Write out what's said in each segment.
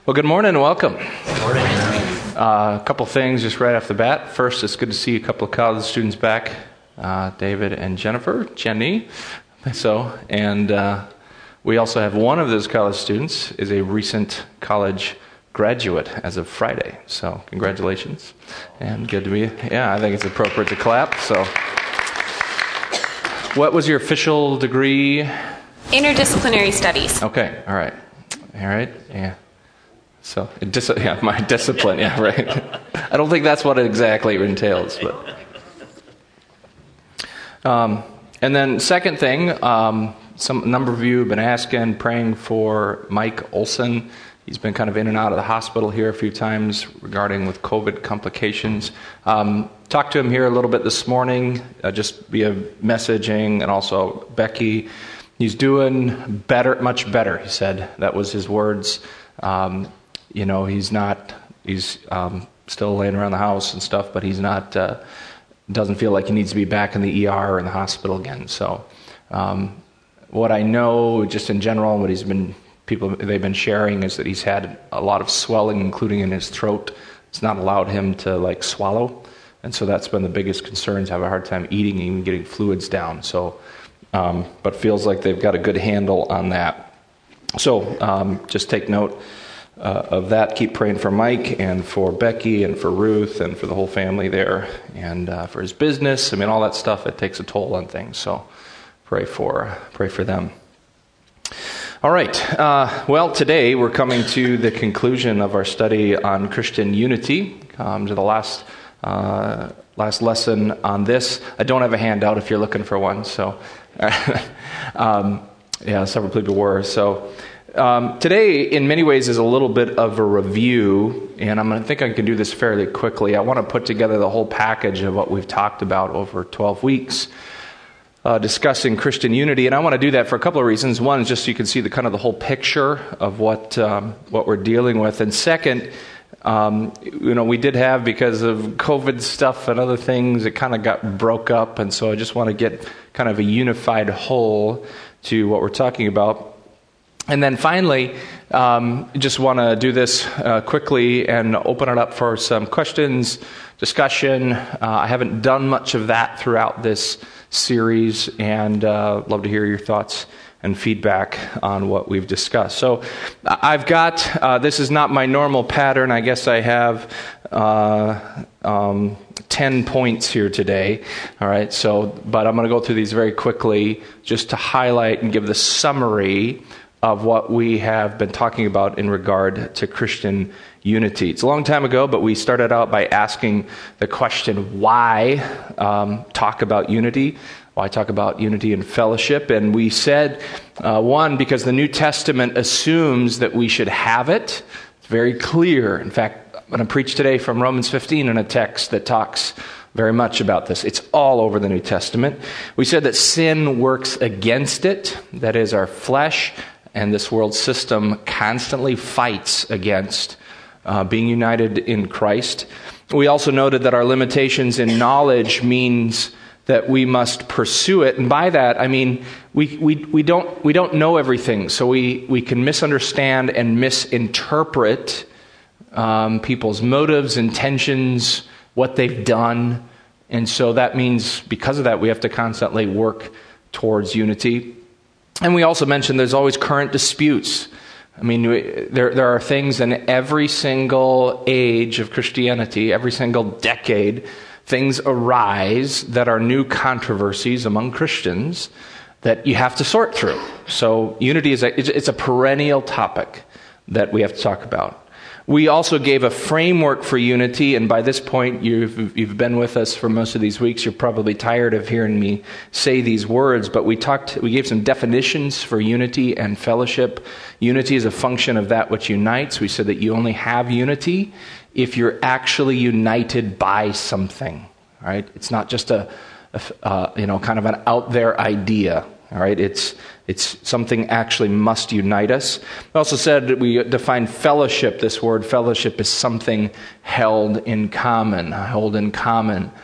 Well, good morning and welcome. Good morning. A couple things just right off the bat. First, it's good to see a couple of college students back, David and Jenny. And we also have one of those college students is a recent college graduate as of Friday. So congratulations, and good to be. Yeah, I think it's appropriate to clap. So, what was your official degree? Interdisciplinary studies. Okay, all right, yeah. So, my discipline, yeah, right. I don't think that's what it exactly entails, but. And then second thing, a number of you have been asking, praying for Mike Olson. He's been kind of in and out of the hospital here a few times regarding with COVID complications. Talked to him here a little bit this morning, just via messaging, and also Becky. He's doing better, much better, he said. That was his words. He's still laying around the house and stuff, but he's not, doesn't feel like he needs to be back in the ER or in the hospital again. So, what I know, just in general, what they've been sharing is that he's had a lot of swelling, including in his throat. It's not allowed him to swallow. And so that's been the biggest concern, have a hard time eating, even getting fluids down. So, but feels like they've got a good handle on that. So, just take note of that. Keep praying for Mike and for Becky and for Ruth and for the whole family there, and for his business. I mean, all that stuff, it takes a toll on things. So pray for them. All right. Well, today we're coming to the conclusion of our study on Christian unity, to the last lesson on this. I don't have a handout if you're looking for one. So, several people were. So, today, in many ways, is a little bit of a review, and I think I can do this fairly quickly. I want to put together the whole package of what we've talked about over 12 weeks, discussing Christian unity, and I want to do that for a couple of reasons. One is just so you can see the whole picture of what we're dealing with, and second, we did have, because of COVID stuff and other things, it kind of got broke up, and so I just want to get kind of a unified whole to what we're talking about. And then finally, just want to do this quickly and open it up for some questions, discussion. I haven't done much of that throughout this series, and love to hear your thoughts and feedback on what we've discussed. So I've got, this is not my normal pattern. I guess I have 10 points here today. All right, but I'm going to go through these very quickly just to highlight and give the summary of what we have been talking about in regard to Christian unity. It's a long time ago, but we started out by asking the question, why talk about unity? Why talk about unity and fellowship? And we said, one, because the New Testament assumes that we should have it. It's very clear. In fact, I'm going to preach today from Romans 15 in a text that talks very much about this. It's all over the New Testament. We said that sin works against it. That is, our flesh and this world system constantly fights against being united in Christ. We also noted that our limitations in knowledge means that we must pursue it, and by that I mean we don't know everything, so we can misunderstand and misinterpret people's motives, intentions, what they've done, and so that means because of that we have to constantly work towards unity. And we also mentioned there's always current disputes. I mean, there are things in every single age of Christianity, every single decade, things arise that are new controversies among Christians that you have to sort through. So unity it's a perennial topic that we have to talk about. We also gave a framework for unity, and by this point, you've been with us for most of these weeks. You're probably tired of hearing me say these words, but we gave some definitions for unity and fellowship. Unity is a function of that which unites. We said that you only have unity if you're actually united by something. All right, it's not just a kind of an out there idea. All right, it's something actually must unite us. We also said that we defined fellowship. This word fellowship is something held in common.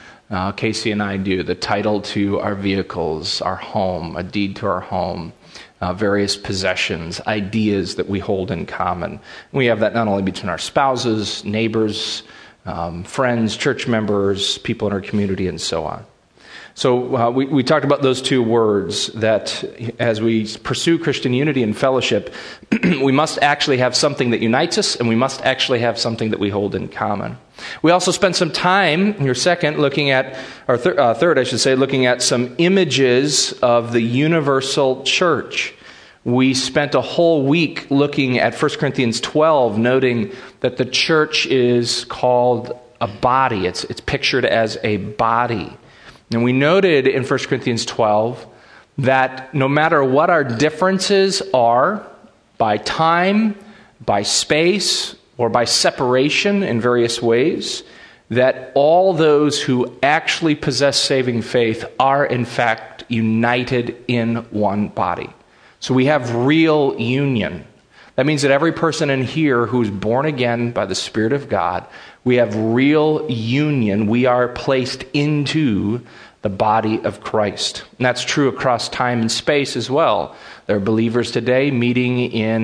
Casey and I do. The title to our vehicles, our home, a deed to our home, various possessions, ideas that we hold in common. We have that not only between our spouses, neighbors, friends, church members, people in our community, and so on. So we talked about those two words, that as we pursue Christian unity and fellowship, we must actually have something that unites us, and we must actually have something that we hold in common. We also spent some time, here second, looking at, or third, I should say, looking at some images of the universal church. We spent a whole week looking at 1 Corinthians 12, noting that the church is called a body. It's pictured as a body. And we noted in 1 Corinthians 12 that no matter what our differences are, by time, by space, or by separation in various ways, that all those who actually possess saving faith are in fact united in one body. So we have real union. That means that every person in here who is born again by the Spirit of God, we have real union. We are placed into the body of Christ. And that's true across time and space as well. There are believers today meeting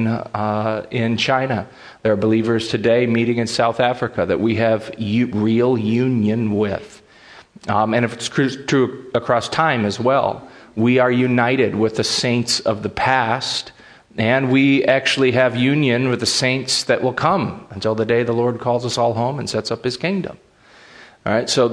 in China. There are believers today meeting in South Africa that we have real union with. And if it's true across time as well, we are united with the saints of the past, and we actually have union with the saints that will come until the day the Lord calls us all home and sets up his kingdom. All right, so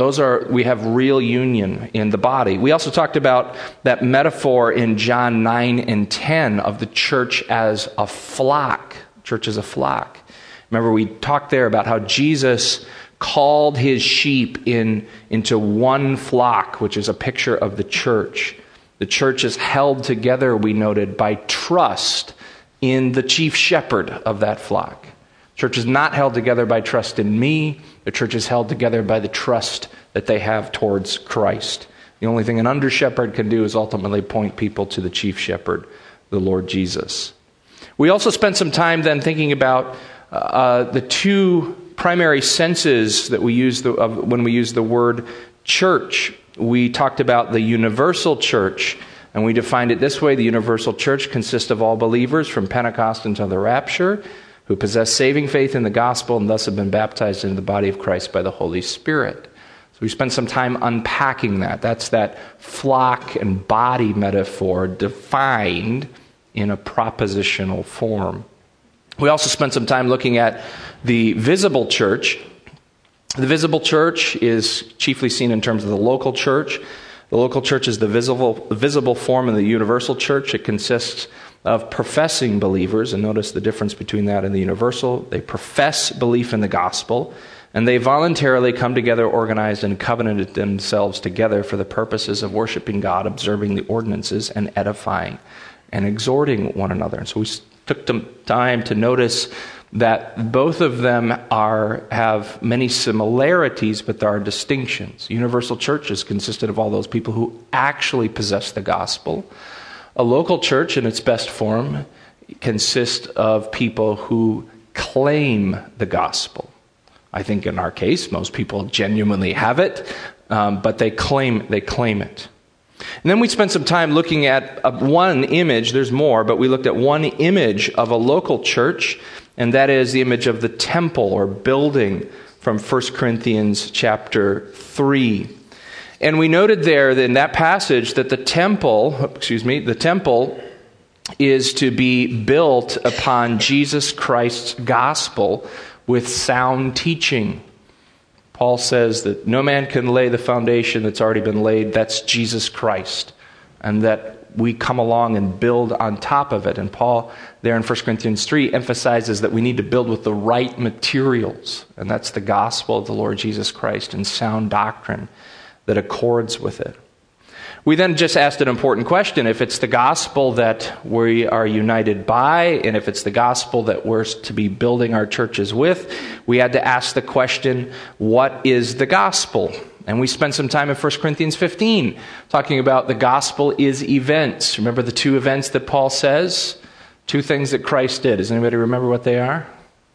we have real union in the body. We also talked about that metaphor in John 9 and 10 of the church as a flock. Church as a flock. Remember, we talked there about how Jesus called his sheep into one flock, which is a picture of the church. The church is held together, we noted, by trust in the chief shepherd of that flock. Church is not held together by trust in me. The church is held together by the trust that they have towards Christ. The only thing an under shepherd can do is ultimately point people to the chief shepherd, the Lord Jesus. We also spent some time then thinking about the two primary senses that we use when we use the word church. We talked about the universal church, and we defined it this way. The universal church consists of all believers from Pentecost until the rapture, who possess saving faith in the gospel and thus have been baptized into the body of Christ by the Holy Spirit. So we spent some time unpacking that. That's that flock and body metaphor defined in a propositional form. We also spent some time looking at the visible church. The visible church is chiefly seen in terms of the local church. The local church is the visible form of the universal church. It consists of professing believers, and notice the difference between that and the universal. They profess belief in the gospel, and they voluntarily come together, organized, and covenanted themselves together for the purposes of worshiping God, observing the ordinances, and edifying and exhorting one another. And so we took some time to notice that both of them have many similarities, but there are distinctions. Universal churches consisted of all those people who actually possess the gospel. A local church, in its best form, consists of people who claim the gospel. I think in our case, most people genuinely have it, but they claim it. And then we spent some time looking at one image. There's more, but we looked at one image of a local church, and that is the image of the temple or building from 1 Corinthians chapter 3. And we noted there in that passage that the temple is to be built upon Jesus Christ's gospel with sound teaching. Paul says that no man can lay the foundation that's already been laid. That's Jesus Christ. And that we come along and build on top of it. And Paul, there in 1 Corinthians 3, emphasizes that we need to build with the right materials. And that's the gospel of the Lord Jesus Christ and sound doctrine that accords with it. We then just asked an important question. If it's the gospel that we are united by, and if it's the gospel that we're to be building our churches with, we had to ask the question, what is the gospel? And we spent some time in 1 Corinthians 15 talking about the gospel is events. Remember the two events that Paul says? Two things that Christ did. Does anybody remember what they are?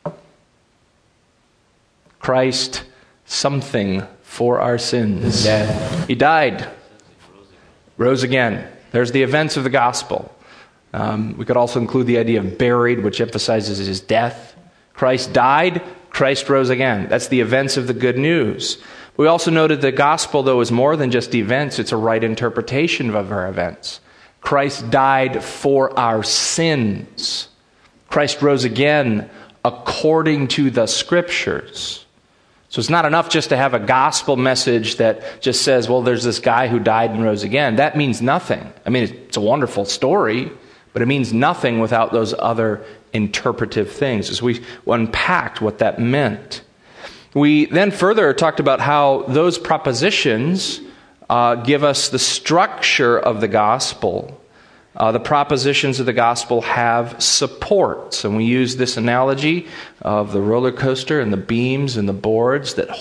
Christ, something for our sins. He died. Rose again. There's the events of the gospel. We could also include the idea of buried, which emphasizes his death. Christ died, Christ rose again. That's the events of the good news. We also noted the gospel, though, is more than just events. It's a right interpretation of our events. Christ died for our sins. Christ rose again according to the Scriptures. So it's not enough just to have a gospel message that just says, well, there's this guy who died and rose again. That means nothing. I mean, it's a wonderful story, but it means nothing without those other interpretive things, as we unpacked what that meant. We then further talked about how those propositions give us the structure of the gospel. The propositions of the gospel have supports, and we use this analogy of the roller coaster and the beams and the boards that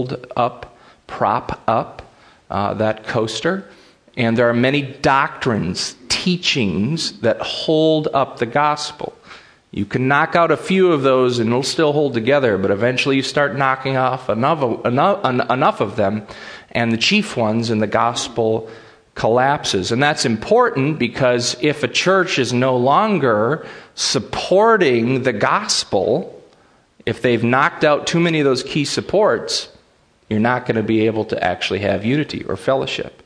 prop up that coaster. And there are many doctrines, teachings that hold up the gospel. You can knock out a few of those and it'll still hold together, but eventually you start knocking off enough of them, and the chief ones in the gospel collapses. And that's important because if a church is no longer supporting the gospel, if they've knocked out too many of those key supports, you're not going to be able to actually have unity or fellowship.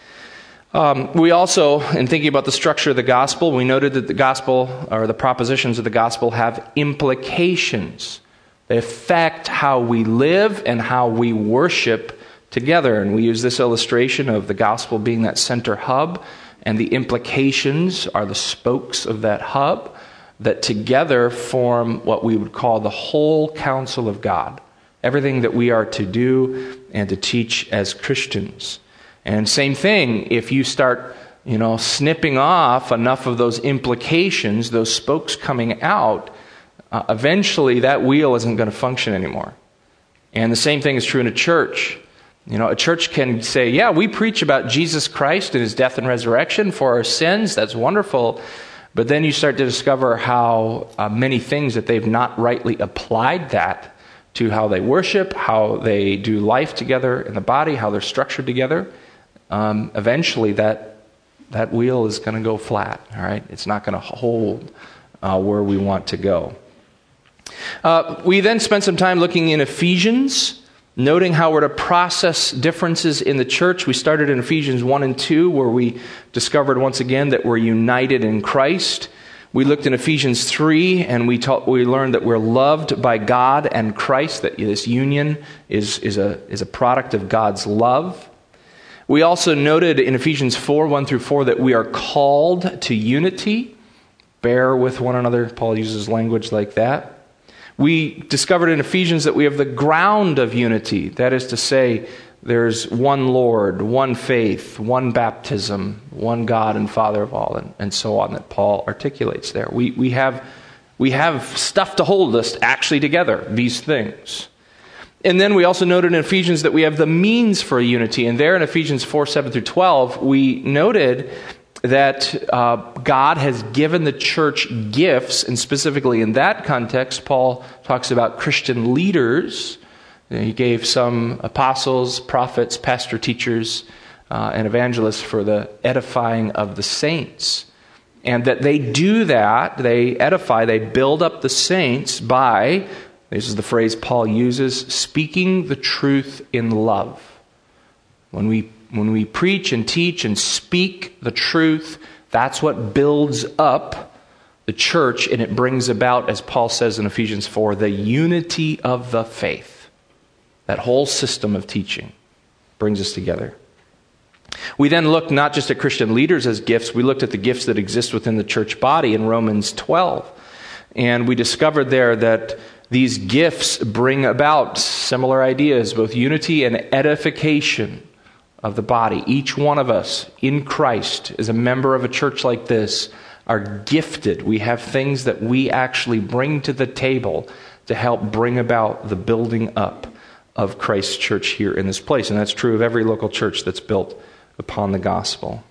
We also, in thinking about the structure of the gospel, we noted that the gospel, or the propositions of the gospel, have implications. They affect how we live and how we worship together. And we use this illustration of the gospel being that center hub, and the implications are the spokes of that hub that together form what we would call the whole counsel of God. Everything that we are to do and to teach as Christians. And same thing, if you start, snipping off enough of those implications, those spokes coming out, eventually that wheel isn't going to function anymore. And the same thing is true in a church. A church can say, yeah, we preach about Jesus Christ and his death and resurrection for our sins. That's wonderful. But then you start to discover how many things that they've not rightly applied that to how they worship, how they do life together in the body, how they're structured together. Eventually that wheel is going to go flat, all right? It's not going to hold where we want to go. We then spent some time looking in Ephesians, noting how we're to process differences in the church. We started in Ephesians 1 and 2, where we discovered once again that we're united in Christ. We looked in Ephesians 3, and we learned that we're loved by God and Christ, that this union is a product of God's love. We also noted in Ephesians 4, 1 through 4, that we are called to unity. Bear with one another. Paul uses language like that. We discovered in Ephesians that we have the ground of unity. That is to say, there's one Lord, one faith, one baptism, one God and Father of all, and so on, that Paul articulates there. We have stuff to hold us actually together, these things. And then we also noted in Ephesians that we have the means for unity. And there in Ephesians 4, 7 through 12, we noted that God has given the church gifts, and specifically in that context, Paul talks about Christian leaders. He gave some apostles, prophets, pastor teachers, and evangelists for the edifying of the saints. And that they do that, they edify, they build up the saints by, this is the phrase Paul uses, speaking the truth in love. When we preach and teach and speak the truth, that's what builds up the church, and it brings about, as Paul says in Ephesians 4, the unity of the faith. That whole system of teaching brings us together. We then looked not just at Christian leaders as gifts, we looked at the gifts that exist within the church body in Romans 12. And we discovered there that these gifts bring about similar ideas, both unity and edification of the body. Each one of us in Christ, as a member of a church like this, are gifted. We have things that we actually bring to the table to help bring about the building up of Christ's church here in this place. And that's true of every local church that's built upon the gospel.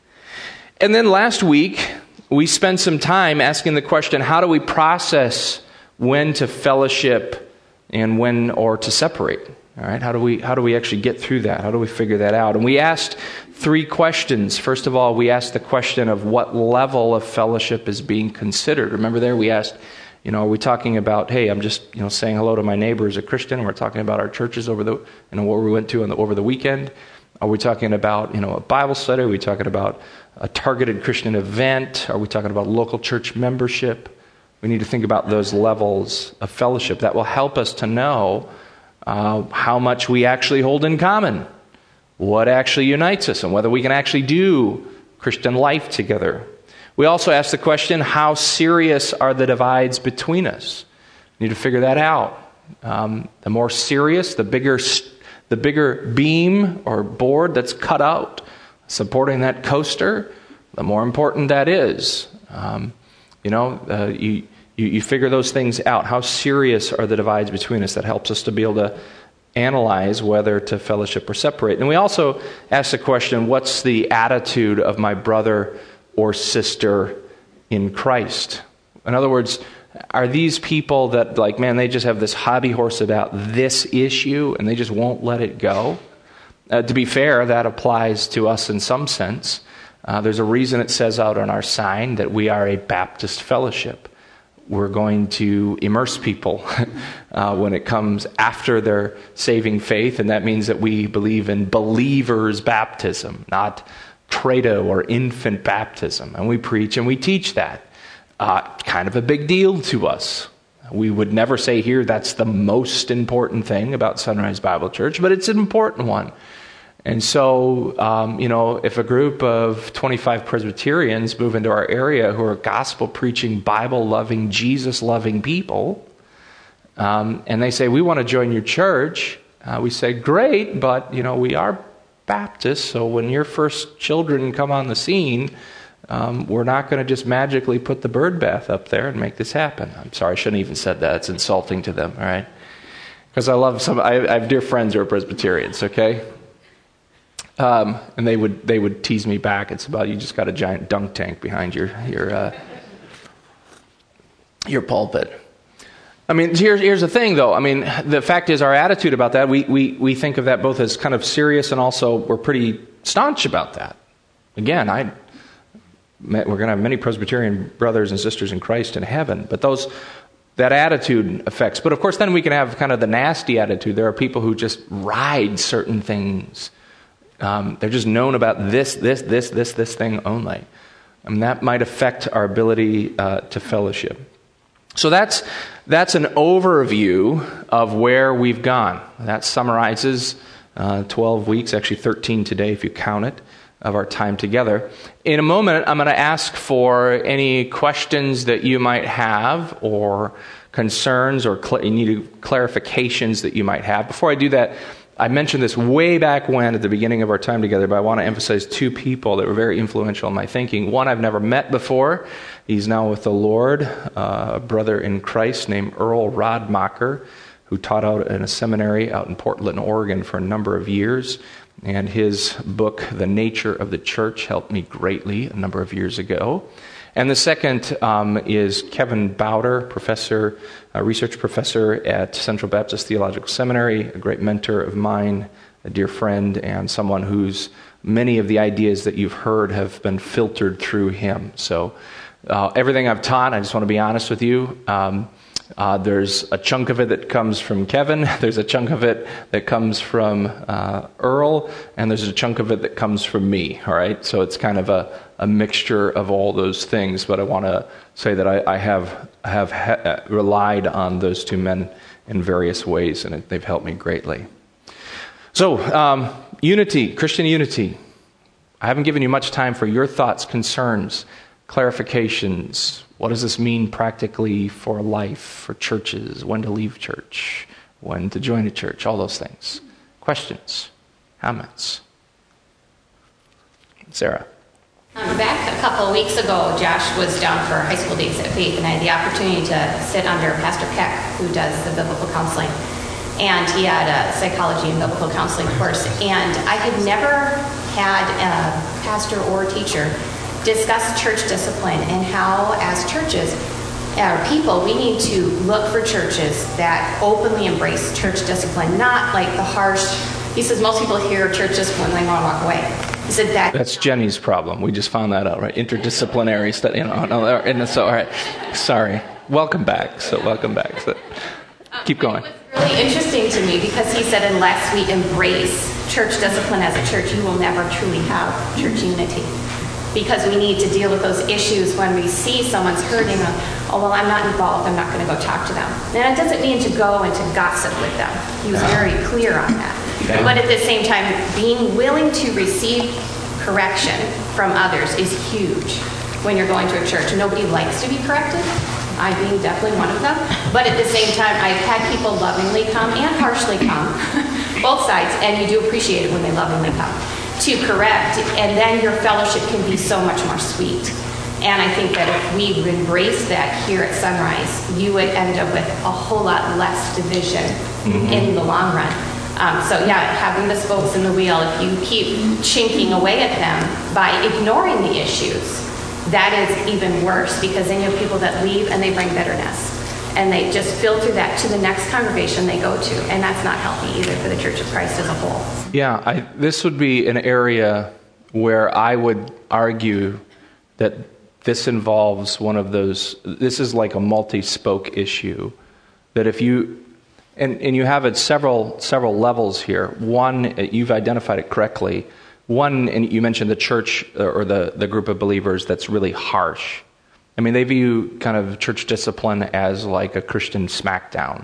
And then last week, we spent some time asking the question, how do we process when to fellowship and when or to separate? All right, how do we actually get through that? How do we figure that out? And we asked 3 questions. First of all, we asked the question of what level of fellowship is being considered. Remember there we asked, are we talking about, hey, I'm just saying hello to my neighbor as a Christian, and we're talking about our churches over the what we went to over the weekend? Are we talking about a Bible study? Are we talking about a targeted Christian event? Are we talking about local church membership? We need to think about those levels of fellowship. That will help us to know how much we actually hold in common, what actually unites us, and whether we can actually do Christian life together. We also asked the question, how serious are the divides between us? We need to figure that out. The more serious, the bigger beam or board that's cut out supporting that coaster, the more important that is. You figure those things out. How serious are the divides between us? That helps us to be able to analyze whether to fellowship or separate. And we also ask the question, what's the attitude of my brother or sister in Christ? In other words, are these people that, they just have this hobby horse about this issue and they just won't let it go? To be fair, that applies to us in some sense. There's a reason it says out on our sign that we are a Baptist fellowship. We're going to immerse people when it comes after their saving faith, and that means that we believe in believers' baptism, not credo or infant baptism. And we preach and we teach that. Kind of a big deal to us. We would never say here that's the most important thing about Sunrise Bible Church, but it's an important one. And so, if a group of 25 Presbyterians move into our area who are gospel-preaching, Bible-loving, Jesus-loving people, and they say, we want to join your church, we say, great, but, we are Baptists, so when your first children come on the scene, we're not going to just magically put the bird bath up there and make this happen. I'm sorry, I shouldn't even said that. It's insulting to them, all right? Because I have dear friends who are Presbyterians, okay? And they would tease me back. It's about you just got a giant dunk tank behind your pulpit. I mean, here's the thing, though. I mean, the fact is, our attitude about that, we think of that both as kind of serious and also we're pretty staunch about that. Again, we're going to have many Presbyterian brothers and sisters in Christ in heaven, but that attitude affects. But of course, then we can have kind of the nasty attitude. There are people who just ride certain things. They're just known about this thing only. And that might affect our ability to fellowship. So that's an overview of where we've gone. That summarizes 12 weeks, actually 13 today if you count it, of our time together. In a moment, I'm going to ask for any questions that you might have or concerns or needed clarifications that you might have. Before I do that, I mentioned this way back when at the beginning of our time together, but I want to emphasize 2 people that were very influential in my thinking. One I've never met before. He's now with the Lord, a brother in Christ named Earl Rodmacher, who taught out in a seminary out in Portland, Oregon for a number of years. And his book, The Nature of the Church, helped me greatly a number of years ago. And the second is Kevin Bowder, research professor at Central Baptist Theological Seminary, a great mentor of mine, a dear friend, and someone whose many of the ideas that you've heard have been filtered through him. So everything I've taught, I just want to be honest with you, there's a chunk of it that comes from Kevin, there's a chunk of it that comes from Earl, and there's a chunk of it that comes from me, all right? So it's kind of a mixture of all those things, but I want to say that I have relied on those 2 men in various ways, and they've helped me greatly. So, unity, Christian unity. I haven't given you much time for your thoughts, concerns, clarifications. What does this mean practically for life, for churches, when to leave church, when to join a church, all those things. Questions, comments? Sarah. Back a couple of weeks ago, Josh was down for High School Days at Faith, and I had the opportunity to sit under Pastor Peck, who does the biblical counseling. And he had a psychology and biblical counseling course. And I had never had a pastor or teacher discuss church discipline and how, as churches, our people, we need to look for churches that openly embrace church discipline, not like the harsh. He says most people hear church discipline and they want to walk away. He said that's Jenny's problem. We just found that out, right? Interdisciplinary study. And so, all right. Sorry. Welcome back. So, keep going. It was really interesting to me because he said unless we embrace church discipline as a church, you will never truly have church unity. Because we need to deal with those issues when we see someone's hurting. Oh, well, I'm not involved. I'm not going to go talk to them. And it doesn't mean to go and to gossip with them. He was very clear on that. Okay. But at the same time, being willing to receive correction from others is huge when you're going to a church. Nobody likes to be corrected. I being definitely one of them. But at the same time, I've had people lovingly come and harshly come, both sides, and you do appreciate it when they lovingly come to correct, and then your fellowship can be so much more sweet. And I think that if we embrace that here at Sunrise, you would end up with a whole lot less division in the long run. Having the spokes in the wheel, if you keep chinking away at them by ignoring the issues, that is even worse, because then you have people that leave and they bring bitterness. And they just filter that to the next congregation they go to. And that's not healthy either for the Church of Christ as a whole. Yeah, this would be an area where I would argue that this involves one of those, this is like a multi-spoke issue. That if you, and you have it several levels here. One, you've identified it correctly. One, and you mentioned the church or the group of believers that's really harsh. I mean, they view kind of church discipline as like a Christian smackdown,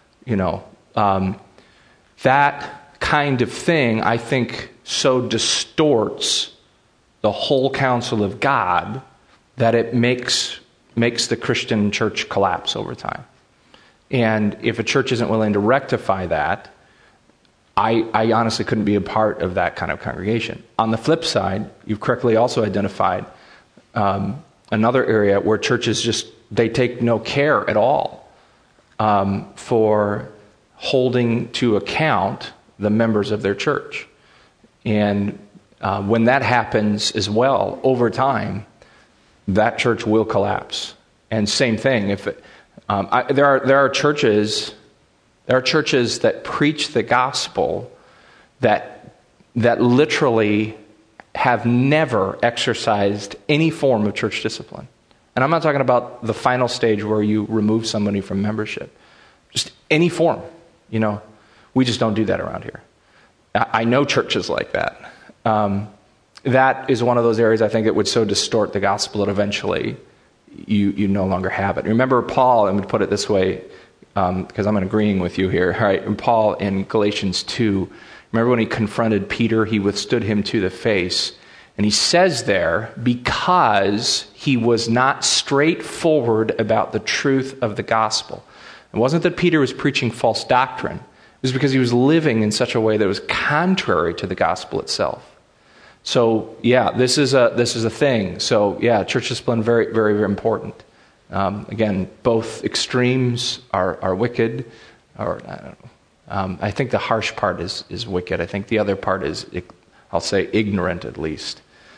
that kind of thing, I think, so distorts the whole counsel of God that it makes the Christian church collapse over time. And if a church isn't willing to rectify that, I honestly couldn't be a part of that kind of congregation. On the flip side, you've correctly also identified another area where churches they take no care at all for holding to account the members of their church. And when that happens as well, over time, that church will collapse. And same thing, if there are churches that preach the gospel that literally have never exercised any form of church discipline. And I'm not talking about the final stage where you remove somebody from membership. Just any form, We just don't do that around here. I know churches like that. That is one of those areas I think it would so distort the gospel that eventually you no longer have it. Remember Paul, I'm going to put it this way, because I'm agreeing with you here. All right, and Paul in Galatians 2, remember when he confronted Peter, he withstood him to the face. And he says there, because he was not straightforward about the truth of the gospel. It wasn't that Peter was preaching false doctrine. It was because he was living in such a way that was contrary to the gospel itself. So, yeah, this is a thing. So, yeah, church discipline, very, very, very important. Again, both extremes are wicked. Or I don't know. I think the harsh part is wicked. I think the other part is, I'll say, ignorant at least.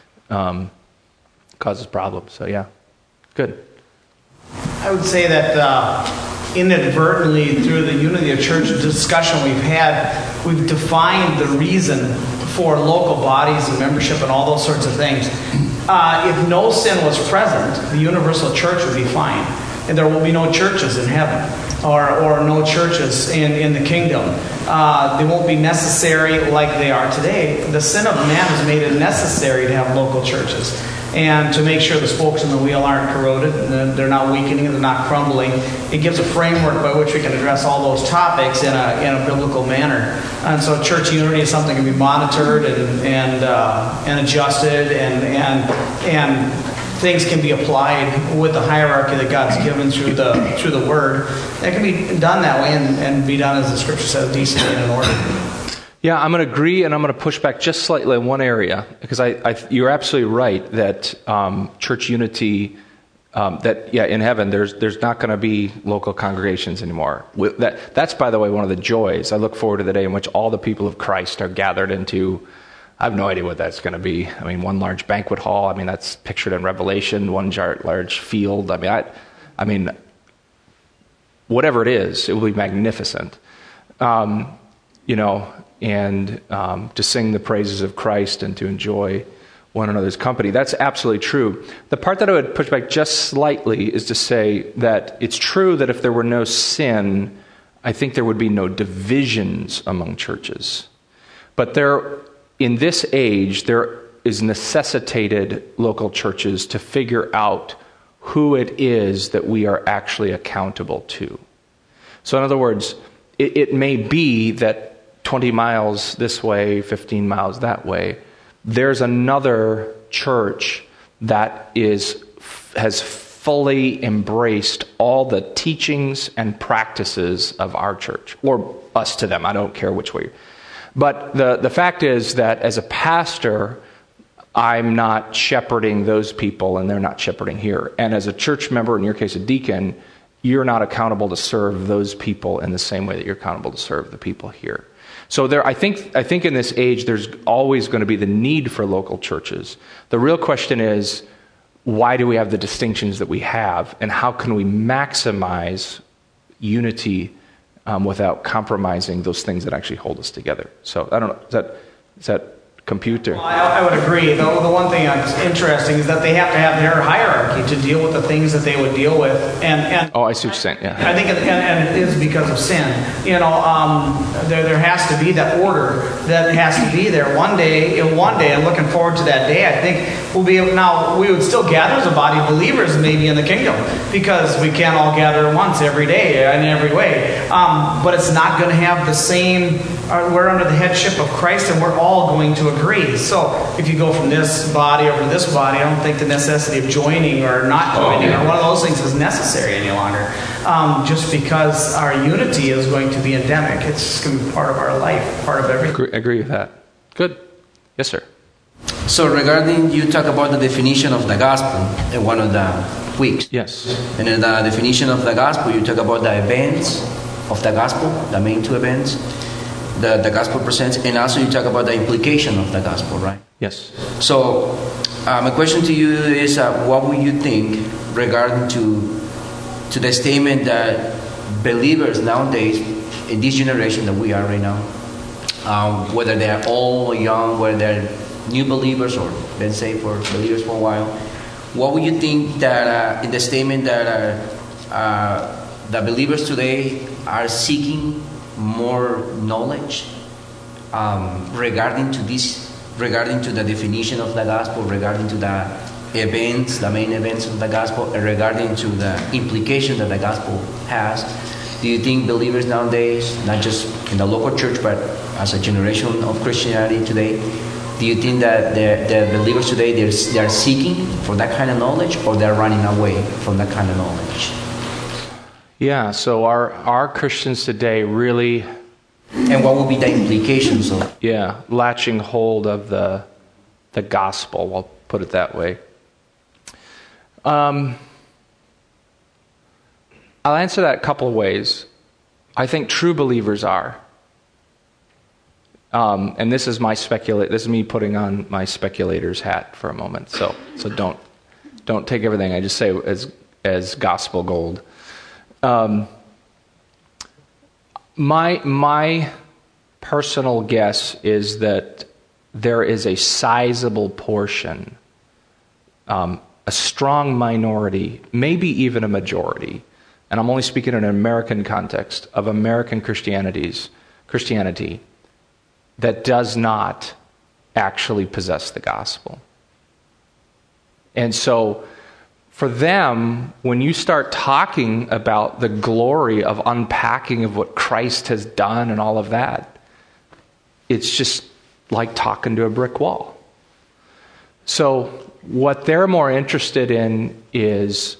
Causes problems. So, yeah, good. I would say that inadvertently, through the unity of church discussion we've defined the reason for local bodies and membership and all those sorts of things. If no sin was present, the universal church would be fine. And there will be no churches in heaven or no churches in the kingdom. They won't be necessary like they are today. The sin of man has made it necessary to have local churches and to make sure the spokes in the wheel aren't corroded, and they're not weakening, and they're not crumbling. It gives a framework by which we can address all those topics in a biblical manner. And so church unity is something that can be monitored and adjusted, and things can be applied with the hierarchy that God's given through the Word. It can be done that way and be done, as the Scripture says, decently and in order. Yeah, I'm going to agree, and I'm going to push back just slightly in one area, because you're absolutely right that church unity, in heaven, there's not going to be local congregations anymore. That's, by the way, one of the joys. I look forward to the day in which all the people of Christ are gathered into. I have no idea what that's going to be. I mean, one large banquet hall. I mean, that's pictured in Revelation. One large field. I mean, I mean, whatever it is, it will be magnificent. And to sing the praises of Christ and to enjoy one another's company. That's absolutely true. The part that I would push back just slightly is to say that it's true that if there were no sin, I think there would be no divisions among churches. But in this age, there is necessitated local churches to figure out who it is that we are actually accountable to. So in other words, it may be that 20 miles this way, 15 miles that way, there's another church that has fully embraced all the teachings and practices of our church, or us to them. I don't care which way. But the fact is that as a pastor, I'm not shepherding those people and they're not shepherding here. And as a church member, in your case a deacon, you're not accountable to serve those people in the same way that you're accountable to serve the people here. So I think in this age, there's always going to be the need for local churches. The real question is, why do we have the distinctions that we have, and how can we maximize unity without compromising those things that actually hold us together? So I don't know. Is that compute? Well, I would agree. The one thing that's interesting is that they have to have their hierarchy to deal with the things that they would deal with. And I see what you're saying. Yeah. I think it is because of sin. There has to be that order that has to be there. One day, I'm looking forward to that day. I think we'll be able, now we would still gather as a body of believers maybe in the kingdom, because we can't all gather once every day in every way. But it's not going to have the same. We're under the headship of Christ, and we're all going to agree. So if you go from this body over to this body, I don't think the necessity of joining or not joining or one of those things is necessary any longer. Just because our unity is going to be endemic. It's going to be part of our life, part of everything. Agree with that. Good. Yes, sir. So regarding, you talk about the definition of the gospel in one of the weeks. Yes. And in the definition of the gospel, you talk about the events of the gospel, the main two events the gospel presents, and also you talk about the implication of the gospel, right? Yes. So my question to you is, what would you think regarding to the statement that believers nowadays, in this generation that we are right now, whether they're all young, whether they're new believers or been saved for believers for a while, what would you think that in the statement that the believers today are seeking more knowledge regarding to the definition of the gospel, regarding to the events, the main events of the gospel, and regarding to the implication that the gospel has? Do you think believers nowadays, not just in the local church, but as a generation of Christianity today, do you think that the believers today, they are seeking for that kind of knowledge, or they're running away from that kind of knowledge? Yeah, so our Christians today really... And what will be the implications of... Yeah, latching hold of the gospel, I'll put it that way. I'll answer that a couple of ways. I think true believers are. And this is this is me putting on my speculator's hat for a moment. So don't take everything I just say as gospel gold. My personal guess is that there is a sizable portion, a strong minority, maybe even a majority, and I'm only speaking in an American context, of American Christianity that does not actually possess the gospel. And so for them, when you start talking about the glory of unpacking of what Christ has done and all of that, it's just like talking to a brick wall. So what they're more interested in is,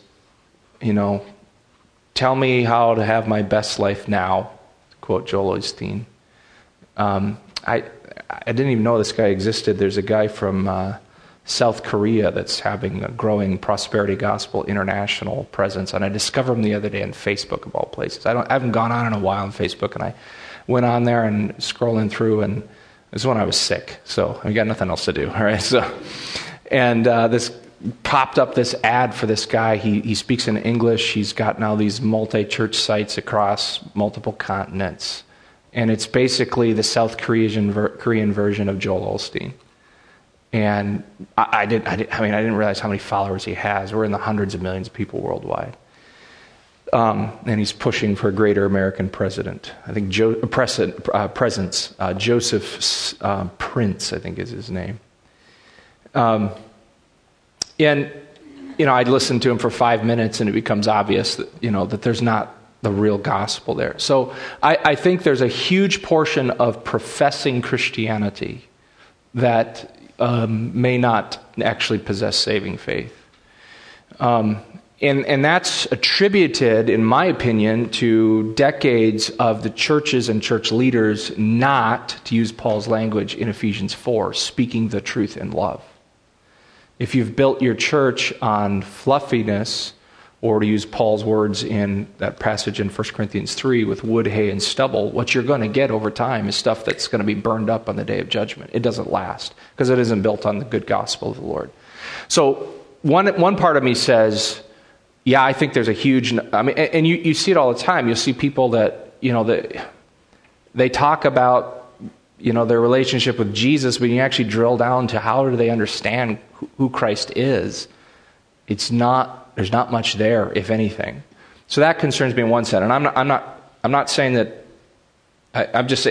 tell me how to have my best life now, to quote Joel Osteen. I didn't even know this guy existed. There's a guy from South Korea that's having a growing Prosperity Gospel International presence, and I discovered him the other day on Facebook, of all places. I haven't gone on in a while on Facebook, and I went on there and scrolling through, and it was when I was sick, so I got nothing else to do. All right, so and this popped up this ad for this guy. He speaks in English. He's got now these multi-church sites across multiple continents. And it's basically the South Korean version of Joel Osteen. And I didn't realize how many followers he has. We're in the hundreds of millions of people worldwide. And he's pushing for a greater American president. I think Joseph Prince, I think is his name. And, I'd listen to him for 5 minutes and it becomes obvious that, that there's not the real gospel there. So I think there's a huge portion of professing Christianity that may not actually possess saving faith. And that's attributed, in my opinion, to decades of the churches and church leaders not, to use Paul's language in Ephesians 4, speaking the truth in love. If you've built your church on fluffiness, or to use Paul's words in that passage in 1 Corinthians 3 with wood, hay, and stubble, what you're going to get over time is stuff that's going to be burned up on the day of judgment. It doesn't last because it isn't built on the good gospel of the Lord. So one part of me says, yeah, I think there's a huge, and you see it all the time. You'll see people that, they talk about, their relationship with Jesus, but you actually drill down to how do they understand who Christ is. There's not much there, if anything. So that concerns me in one sense. And I'm not saying that. There's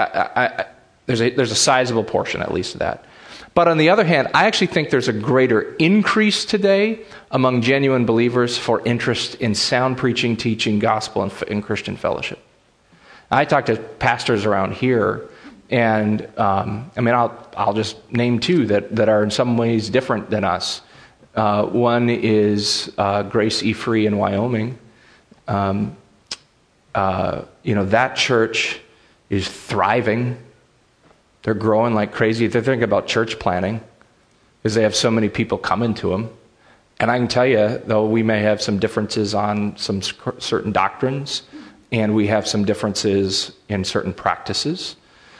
a sizable portion, at least, of that. But on the other hand, I actually think there's a greater increase today among genuine believers for interest in sound preaching, teaching, gospel, and Christian fellowship. I talk to pastors around here, and I'll just name two that are in some ways different than us. One is Grace E. Free in Wyoming. That church is thriving. They're growing like crazy. They're thinking about church planning because they have so many people coming to them. And I can tell you, though we may have some differences on some certain doctrines, and we have some differences in certain practices,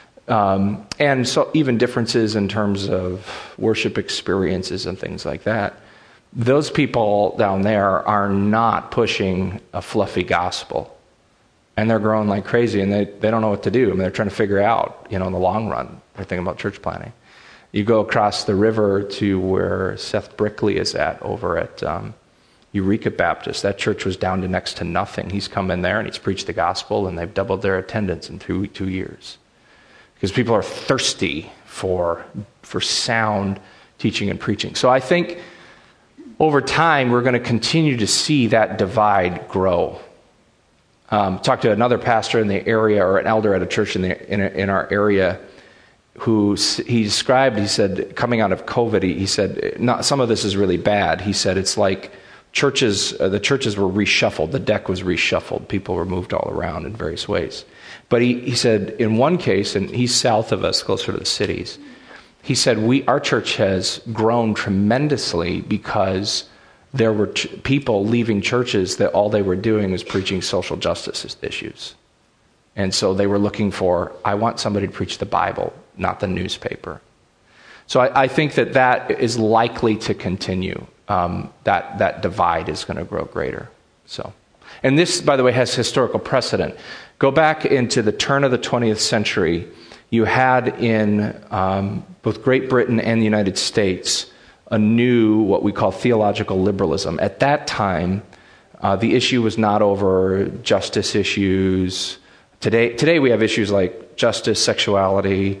and so even differences in terms of worship experiences and things like that, those people down there are not pushing a fluffy gospel. And they're growing like crazy, and they don't know what to do. They're trying to figure out, in the long run, they're thinking about church planning. You go across the river to where Seth Brickley is at, over at Eureka Baptist. That church was down to next to nothing. He's come in there and he's preached the gospel, and they've doubled their attendance in 2 years. Because people are thirsty for sound teaching and preaching. So I think over time we're going to continue to see that divide grow. Talked to another pastor in the area, or an elder at a church in our area, who he said, coming out of COVID, he said, some of this is really bad. He said, it's like the churches were reshuffled. The deck was reshuffled. People were moved all around in various ways. But he said, in one case, and he's south of us, closer to the cities, he said, our church has grown tremendously because there were people leaving churches that all they were doing was preaching social justice issues. And so they were looking for, I want somebody to preach the Bible, not the newspaper. So I think that is likely to continue. That divide is going to grow greater. So, and this, by the way, has historical precedent. Go back into the turn of the 20th century. You had in both Great Britain and the United States a new, what we call theological liberalism. At that time, the issue was not over justice issues. Today we have issues like justice, sexuality,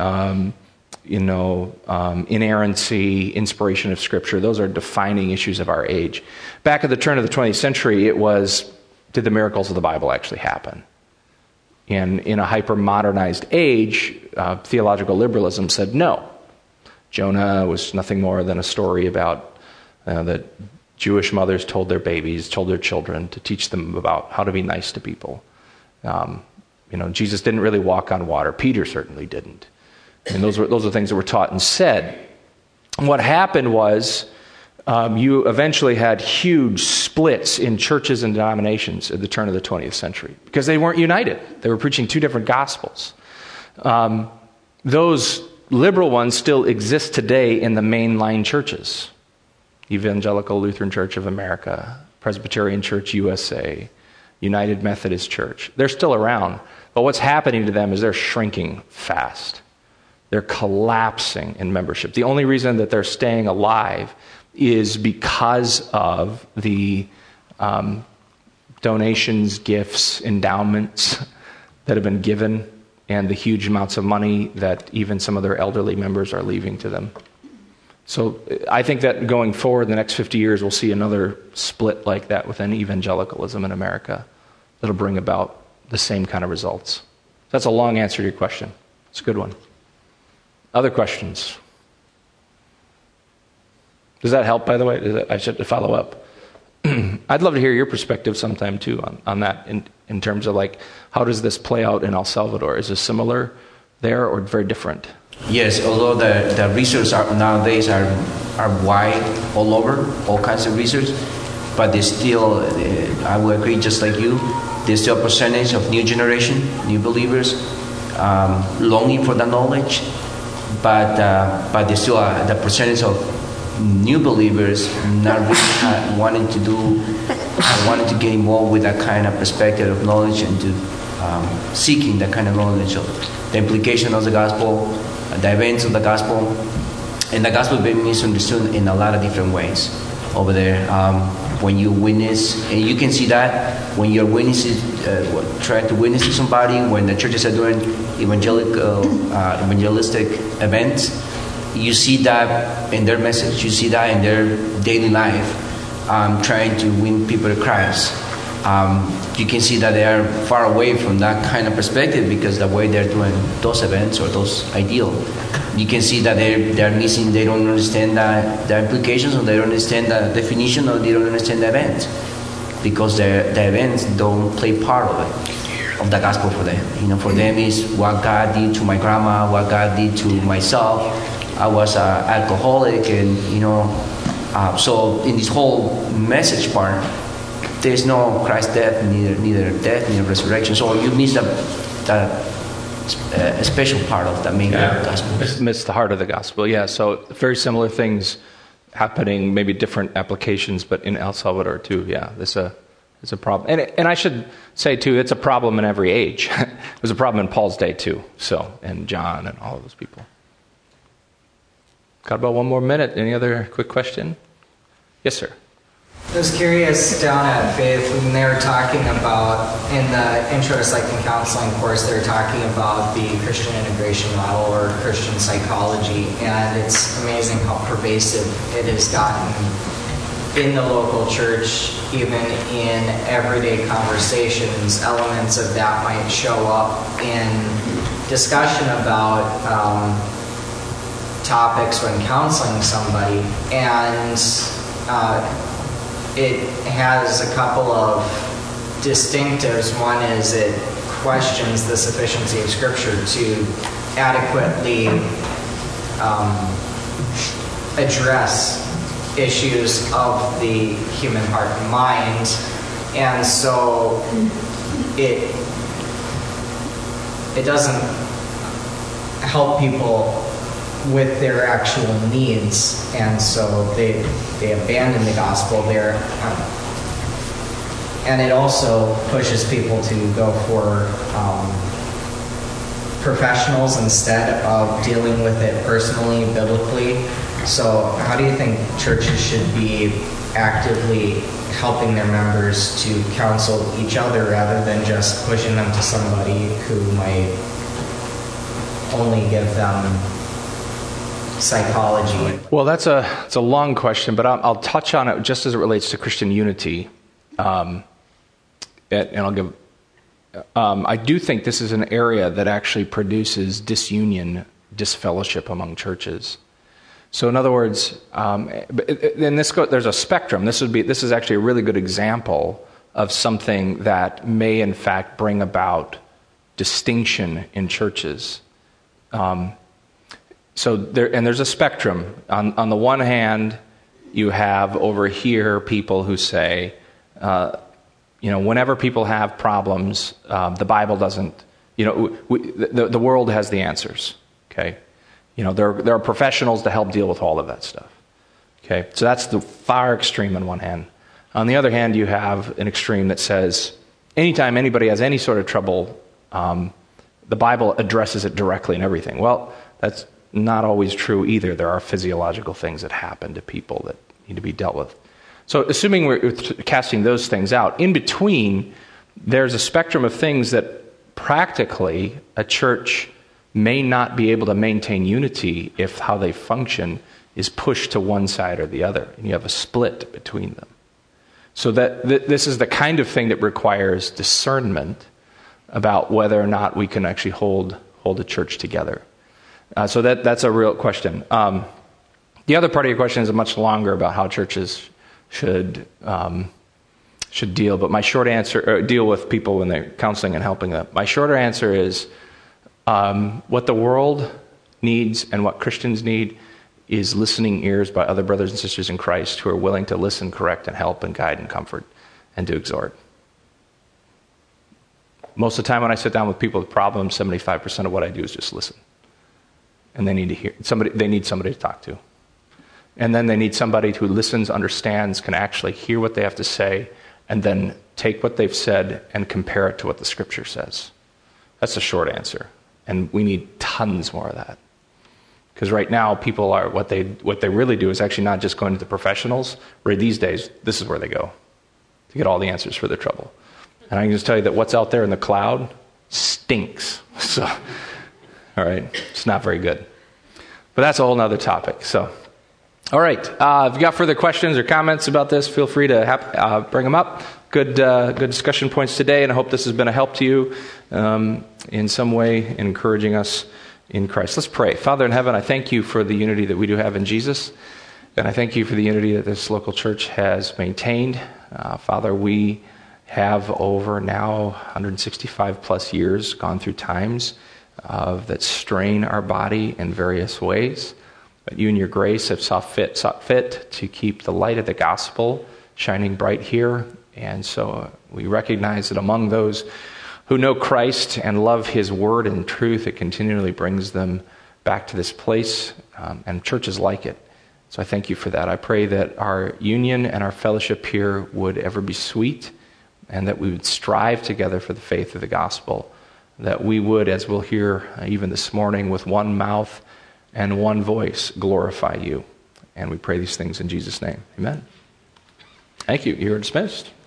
inerrancy, inspiration of Scripture. Those are defining issues of our age. Back at the turn of the 20th century, it was, did the miracles of the Bible actually happen? And in a hyper-modernized age, theological liberalism said no. Jonah was nothing more than a story about that Jewish mothers told their children to teach them about how to be nice to people. Jesus didn't really walk on water. Peter certainly didn't. And those are things that were taught and said. And what happened was you eventually had huge splits in churches and denominations at the turn of the 20th century because they weren't united. They were preaching two different gospels. Those liberal ones still exist today in the mainline churches. Evangelical Lutheran Church of America, Presbyterian Church USA, United Methodist Church. They're still around, but what's happening to them is they're shrinking fast. They're collapsing in membership. The only reason that they're staying alive is because of the donations, gifts, endowments that have been given, and the huge amounts of money that even some of their elderly members are leaving to them. So I think that going forward, the next 50 years, we'll see another split like that within evangelicalism in America that'll bring about the same kind of results. That's a long answer to your question. It's a good one. Other questions? Does that help, by the way? I should follow up. I'd love to hear your perspective sometime, too, on that in terms of, like, how does this play out in El Salvador? Is this similar there or very different? Yes, although the research nowadays are wide all over, all kinds of research, but there's still, I would agree just like you, there's still a percentage of new generation, new believers, longing for the knowledge, but there's still the percentage of new believers not really wanting to get involved with that kind of perspective of knowledge and to seeking that kind of knowledge of the implication of the gospel, the events of the gospel, and the gospel being misunderstood in a lot of different ways over there. When you witness, and you can see that when you're trying to witness to somebody, when the churches are doing evangelistic events, you see that in their message, you see that in their daily life, trying to win people to Christ. You can see that they are far away from that kind of perspective because the way they're doing those events or those ideals. You can see that they're missing, they don't understand the implications, or they don't understand the definition, or they don't understand the event, because the events don't play part of it, of the gospel for them. For them is what God did to my grandma, what God did to myself. I was an alcoholic, and so in this whole message part, there's no Christ's death, neither death, neither resurrection. So you miss a special part of the main gospel. Miss the heart of the gospel, yeah. So very similar things happening, maybe different applications, but in El Salvador too, yeah. It's a problem. And I should say too, it's a problem in every age. It was a problem in Paul's day too, and John and all of those people. Got about one more minute. Any other quick question? Yes, sir. I was curious, down at Faith, when they were talking about, in the Intro to Psych and Counseling course, they were talking about the Christian integration model or Christian psychology, and it's amazing how pervasive it has gotten in the local church. Even in everyday conversations, elements of that might show up in discussion about topics when counseling somebody, and it has a couple of distinctives. One is it questions the sufficiency of Scripture to adequately address issues of the human heart and mind, and so it doesn't help people with their actual needs, and so they abandon the gospel there. And it also pushes people to go for professionals instead of dealing with it personally, biblically. So how do you think churches should be actively helping their members to counsel each other rather than just pushing them to somebody who might only give them psychology? Well, it's a long question, but I'll touch on it just as it relates to Christian unity, and I'll give. I do think this is an area that actually produces disunion, disfellowship among churches. So, in other words, there's a spectrum. This is actually a really good example of something that may, in fact, bring about distinction in churches. So there's a spectrum. On the one hand, you have over here people who say, whenever people have problems, the Bible doesn't. The world has the answers. Okay, there are professionals to help deal with all of that stuff. Okay, so that's the far extreme on one hand. On the other hand, you have an extreme that says anytime anybody has any sort of trouble, the Bible addresses it directly and everything. Well, that's not always true either. There are physiological things that happen to people that need to be dealt with. So assuming we're casting those things out, in between, there's a spectrum of things that practically a church may not be able to maintain unity if how they function is pushed to one side or the other, and you have a split between them. So that this is the kind of thing that requires discernment about whether or not we can actually hold a church together. So that's a real question. The other part of your question is much longer about how churches should deal. But my short answer, deal with people when they're counseling and helping them. My shorter answer is what the world needs and what Christians need is listening ears by other brothers and sisters in Christ who are willing to listen, correct, and help and guide and comfort and to exhort. Most of the time when I sit down with people with problems, 75% of what I do is just listen. And they need to hear somebody. They need somebody to talk to. And then they need somebody who listens, understands, can actually hear what they have to say, and then take what they've said and compare it to what the Scripture says. That's the short answer. And we need tons more of that. Because right now, people are, what they really do is actually not just going to the professionals. Where these days, this is where they go to get all the answers for their trouble. And I can just tell you that what's out there in the cloud stinks. So, all right, it's not very good. But that's a whole other topic. So, all right, if you got further questions or comments about this, feel free to bring them up. Good discussion points today, and I hope this has been a help to you in some way in encouraging us in Christ. Let's pray. Father in heaven, I thank you for the unity that we do have in Jesus, and I thank you for the unity that this local church has maintained. Father, we have over now 165 plus years gone through times that strain our body in various ways. But you in your grace have sought fit to keep the light of the gospel shining bright here. And so we recognize that among those who know Christ and love his word and truth, it continually brings them back to this place and churches like it. So I thank you for that. I pray that our union and our fellowship here would ever be sweet, and that we would strive together for the faith of the gospel, that we would, as we'll hear even this morning, with one mouth and one voice, glorify you. And we pray these things in Jesus' name. Amen. Thank you. You're dismissed.